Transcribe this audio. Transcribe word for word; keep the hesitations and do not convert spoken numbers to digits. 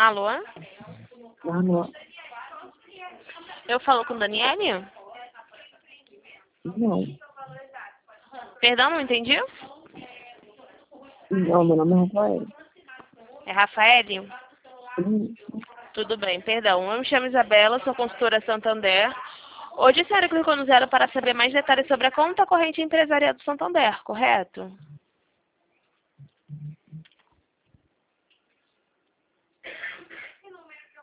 Alô? Alô? Eu falo com Daniele? Não. Perdão, não entendi? Não, meu nome é Rafael. É Rafael? Hum, Tudo bem, perdão. Eu me chamo Isabela, sou consultora Santander. Hoje a senhora clicou no zero para saber mais detalhes sobre a conta corrente empresarial do Santander, correto?